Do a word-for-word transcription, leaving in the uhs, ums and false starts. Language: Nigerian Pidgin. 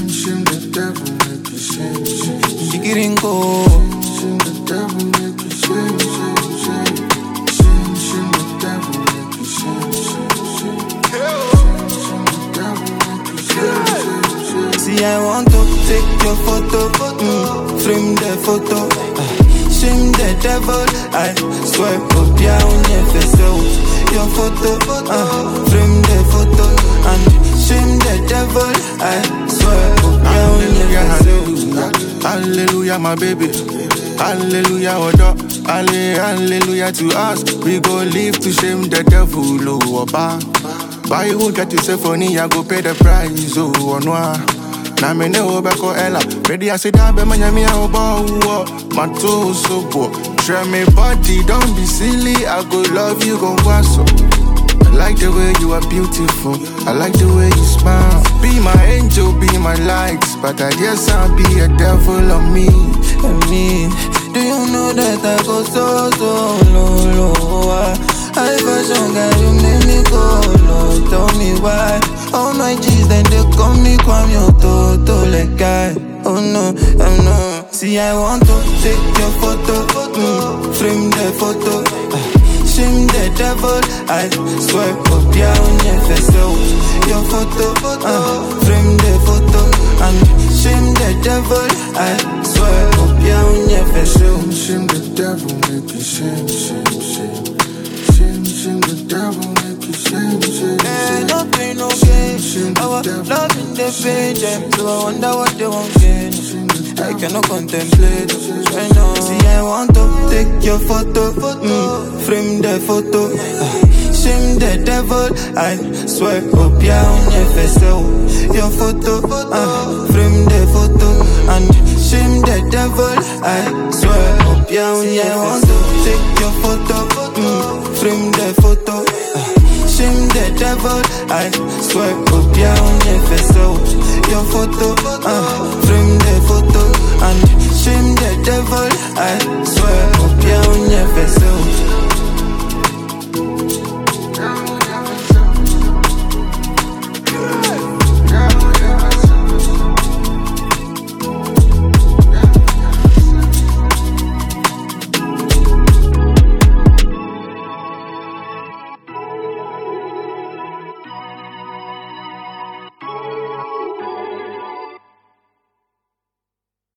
Shame, shame the devil make you shame, shame, shame. Chikiringo. Shame the devil make you shame, shame, shame. Shame, shame the devil make you shame, shame, shame. Shame, shame the devil make you shame, shame, shame. See, I want to take your photo, mm, frame the photo. Uh, shame the devil, I swear, up ya on your face out. Your photo, uh, frame the photo, and shame the devil, I swear, up ya on your face out. Hallelujah, my baby. Hallelujah, Odo. Halle- Hallelujah to us. We go live to shame the devil, oh, Oba. Buy you get yourself funny, I go pay the price, oh, Onwa. Na me ne obeko ella. Ready I say that be my yami obo. My toes so poor. Try me body, don't be silly. I go love you, go wasso. I like the way you are beautiful. I like the way you smile. Be my angel, be my light. But I guess I'll be a devil on me. I mean, do you know that I go so, so low, low? I fashion guy, you make me go low. Tell me why. All my G's, then they call me Kwame Ototo, like guy. Oh no, oh no. See, I want to take your photo, mm, frame the photo. Uh, shame the devil, I swear, up ya on your face out. Your photo, uh, frame the photo, and shame the devil, I swear, up ya on your face out. Shame the devil make you shame, shame, shame. Shame, shame the devil make you shame, shame, Hey, shame. no pain, no gain. Shame the Our devil love in the make you shame, page, shame, so I wonder what they won't gain. shame the I devil. cannot contemplate. I know. See, I want to take your photo, mm, frame the photo. Uh, shame the devil, I swear, up ya on your face out. Your photo, uh, frame the photo, and shame the devil, I swear, up ya on your face out. I want to take your photo, mm, frame the photo. Uh, shame the devil, I swear, up ya on your face out. Your photo, uh, frame the photo, and shame the devil, I swear, up ya on your face out.